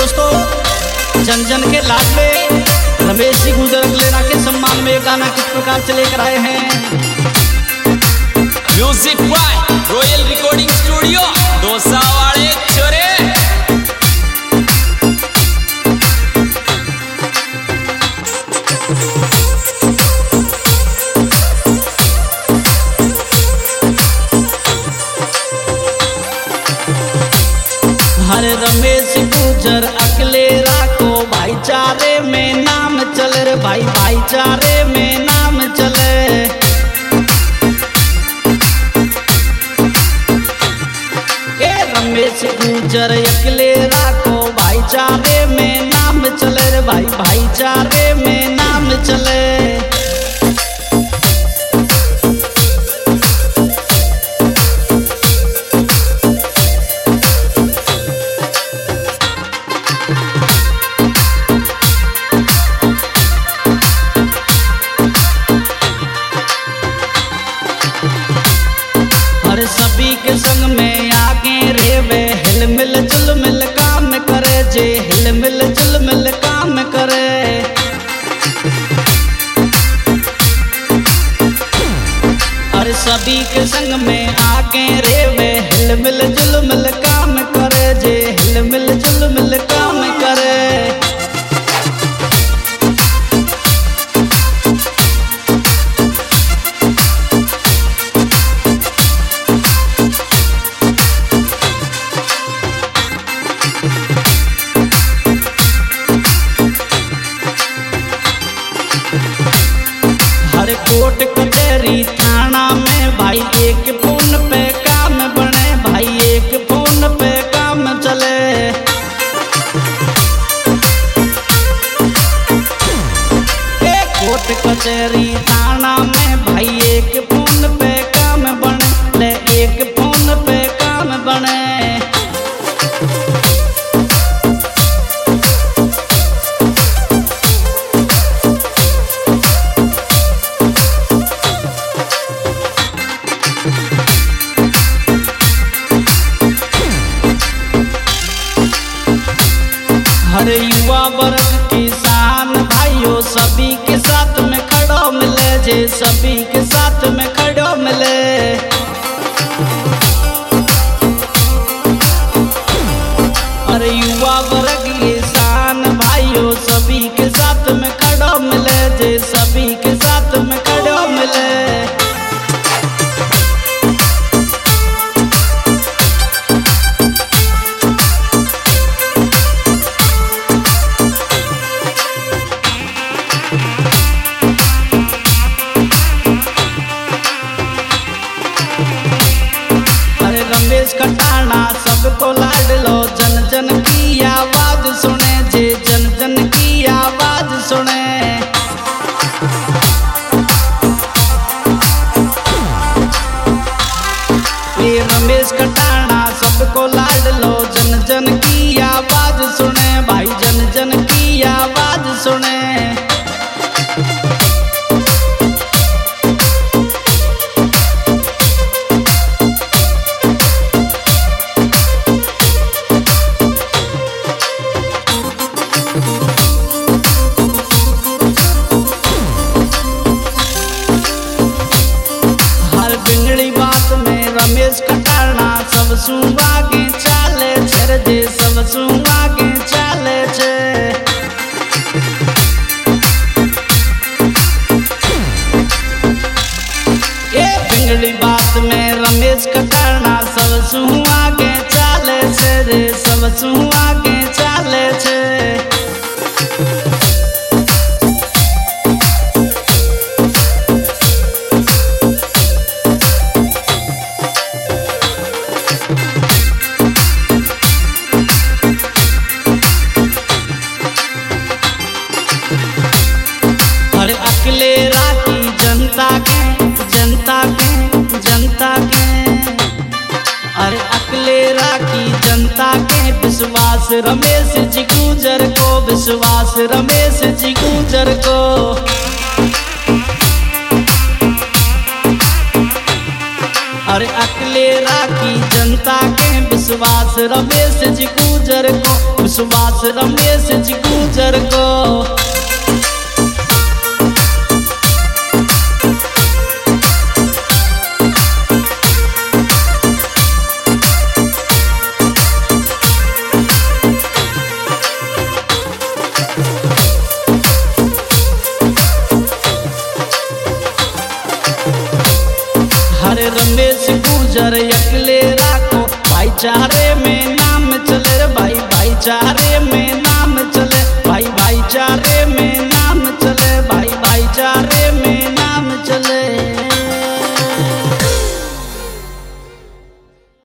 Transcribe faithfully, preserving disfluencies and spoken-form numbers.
दोस्तों, जन जन के लाडले रमेश जी गुजर अगलेरा के सम्मान में गाना किस प्रकार से लेकर आए हैं। Music by royal recording studio Dausa वाले छोरे। हरे रमेश गुजर अगलेरा को भाईचारे में नाम चले रे भाई, भाईचारे में नाम चले। ए रमेश गुजर अगलेरा को भाईचारे में नाम चले रे भाई, भाईचारे में नाम चले। हर सभी के संग में आगे रेवे, हिल मिल जुल मिल काम करे जे, हिल मिल जुल मिल काम करे। हर सभी के संग में आगे रेवे, हिल मिल जुल मिल काम करे जे, हिल मिल जुल मिल काम करे। हर कोट कचहरी थाना में भाई एक फोन पे काम बने, भाई एक फोन पे काम चले। एक कोट कचहरी थाना में भाई एक फोन पे काम बने, ले एक फोन पे काम बने। हर युवा वर्ग किसान भाइयों सभी के साथ में खड़ो मिले जे, सभी के साथ में खड़ो मिले। हर युवा वर्ग किसान भाइयों सभी के साथ में खड़ो मिले जे, सभी के साथ में खड़ो मिले। रमेश कटाना सबको लाड लो, जन जन की आवाज सुने जे, जन जन की आवाज सुने। ये रमेश कटाना सबको लाड लो, जन जन की आवाज सुने भाई, जन जन की आवाज सुने। रमेश कटाना सब सुआगे चाले छे जे, सब सुआगे चाले छे। ए बिगड़ी बात में रमेश कटाना सब सुआगे चाले छे रे, सब सुआगे चाले छे। हर अगलेरा की जनता के, जनता के, जनता के। हर अगलेरा की जनता के विश्वास रमेश जी गुजर को, विश्वास रमेश जी गुजर को। हर अगलेरा की जनता के विश्वास रमेश जी गुजर को, विश्वास रमेश जी गुजर को। हरे रमेश गुजर अकेले राखो भाईचारे